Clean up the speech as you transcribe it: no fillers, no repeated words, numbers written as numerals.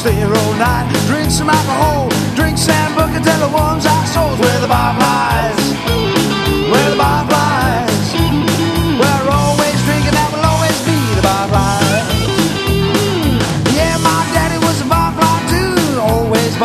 stay here all night. Drink some alcohol, drink Sam Buck until it warms our souls where the bar lies.